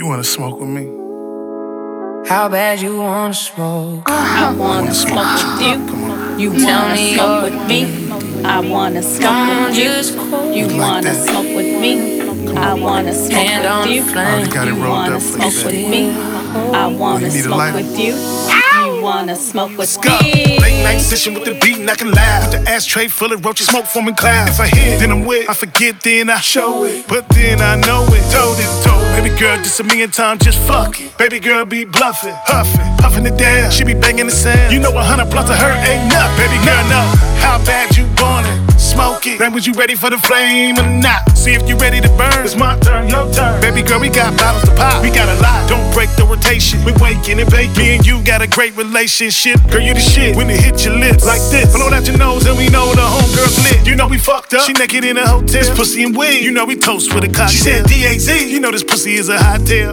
You wanna smoke with me? How bad you wanna smoke? I wanna smoke with you. You wanna smoke with me. I wanna smoke with you. You wanna smoke with me. I wanna smoke with you. You wanna smoke with me. I wanna smoke with you. You wanna smoke with me. Late night session with the beat and I can laugh. With the ashtray full of roaches, smoke forming clouds. If I hit, then I'm wet. I forget, then I show it. But then I know it. Told it, told. Baby girl, just a million times, just fuck it. Baby girl be bluffing, huffing, puffing it down. She be banging the sound. You know 100 blunts of her ain't nothing. Baby girl, know how bad you want it. Smoke it. Then was you ready for the flame or not? See if you ready to burn. It's my turn, your turn. Baby girl, we got bottles to pop. We got a lot. Don't break the rotation. We waking and baking. Me and you got a great relationship. Girl, you the shit. When it hit your lips like this, blow out your nose and we know the homegirl's lit. You know we fucked up. She naked in a hotel. This pussy and weed. You know we toast with a cocktail. She said DAZ. You know this pussy is a hot tail.